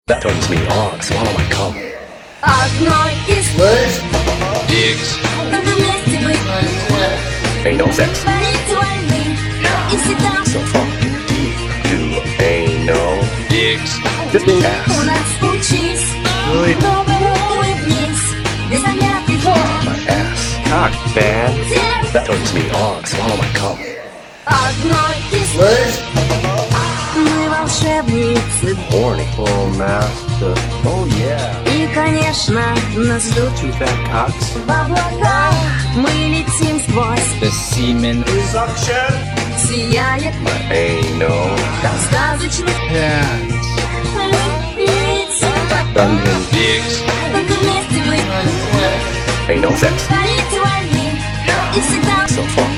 That turns me on. Swallow my cum. Одной из Dicks. только вместе быть Ain't no sex. ритуальный и всегда So fucking deep. You ain't no. Dicks. Just being у ass. нас учись. Really? Улыбнись, без замятых My ass. Cock, man. дел. That turns me on. Swallow my cum. Одной из мы волшебницы. Horny. Full master. Oh yeah. И, конечно, нас ждут Two fat cocks. в облаках. Мы летим сквозь, The semen. сияет Ain't no. сказочных Pants. лиц. Dungeon. Dicks. Только вместе быть Ain't no sex. ритуальный и всегда So fucking